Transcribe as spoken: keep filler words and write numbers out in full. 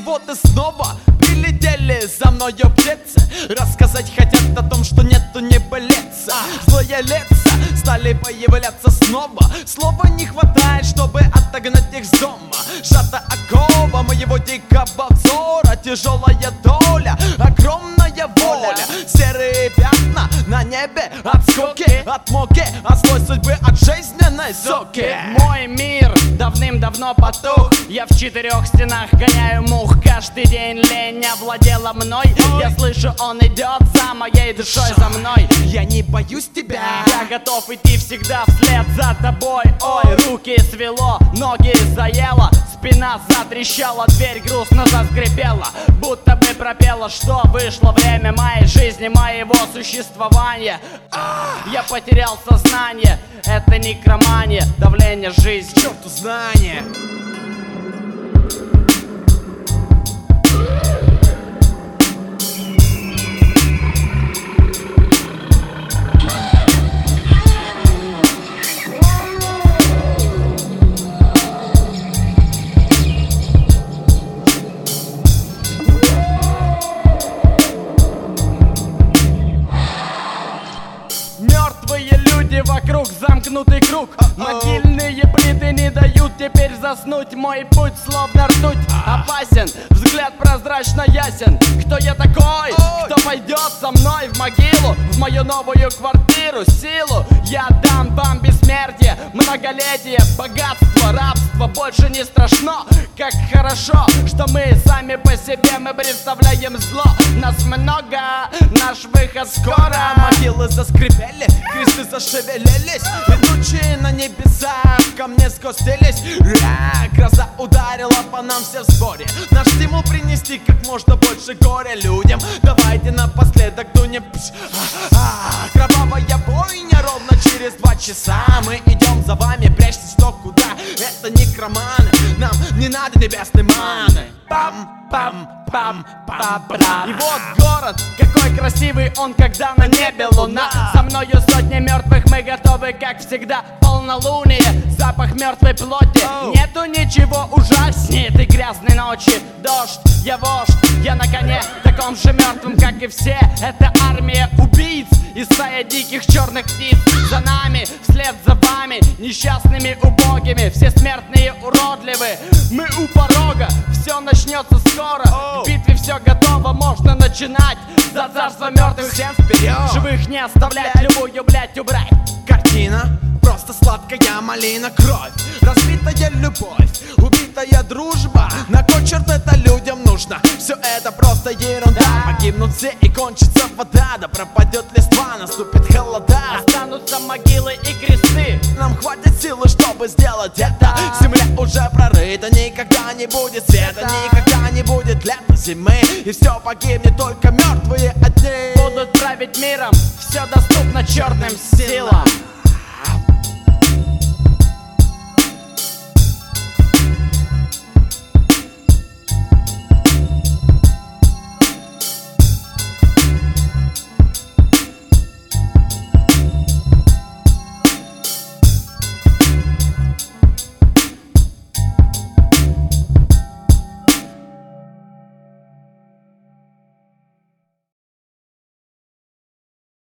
вот и снова прилетели за мною птицы. Рассказать хотят о том, что нету небылицы. Злые лица стали появляться снова. Слова не хватает, чтобы отогнать их с дома. Сжата окова моего дикого взора. Тяжелая доля, огромная воля. Серые пятна на небе от скуки, от муки, от злой судьбы, от жизненной соки. Мой мир давным-давно потух. Я в четырех стенах гоняю мух. Каждый день лень овладела мной. Я слышу, он идет за моей душой, за мной. Я не боюсь тебя. Я готов идти всегда вслед за тобой. Ой, руки свело, ноги заело, спина затрещала, дверь грустно заскрипела, будто бы пропела, что вышло время моей жизни, моего существования. Я потерял сознание, это некромания, давление жизни. К черту знания. Мертвые люди вокруг, замкнутый круг. Могильные плиты не дают теперь заснуть. Мой путь словно ртуть, опасен, взгляд прозрачно ясен. Кто я такой? Кто пойдет со мной в могилу, в мою новую квартиру? Силу я дам вам бессмертие, многолетие, богатство, рабство больше не страшно. Как хорошо, что мы сами по себе, мы представляем зло. Нас много, наш выход скоро. Могилы заскрипели, кресты зашевелились, идущие на небесах ко мне скостились. Ра, гроза ударила по нам все в сборе. Наш стимул принести как можно больше горя людям. Давайте напоследок дунем. А, кровавая бойня ровно через два часа. Мы идем за вами, прячьтесь кто куда. Это некроманы, нам не надо небесной маны. Пам-пам-пам-пам-пам. И вот город, какой красивый он, когда на небе луна. За мною сотни мертвых, мы готовы, как всегда, полнолуние, запах мертвой плоти. Нету ничего ужаснее этой грязной ночи. Дождь, я вождь, я на коне, таком же мертвым, как и все. Это армия убийц и стая диких черных птиц. За нами, вслед за вами, несчастными, убогими, все смертные уродливы. Мы у порога, все начнется скоро. В битве все готово, можно начинать. За царство мертвых всем вперед, живых не оставлять, любую, блядь, убрать. Картина просто сладкая малина, кровь, разбитая любовь, убитая дружба. На кой черт это людям нужно? Все это просто ерунда. Погибнут все и кончится вода. Да пропадет листва, наступит холода. Останутся могилы и кресты. Нам хватит силы, чтобы сделать это. Земля уже прорыта, никогда не будет света, никогда не будет лета, зимы. И все погибнет, только мертвые одни будут править миром, все доступно черным силам.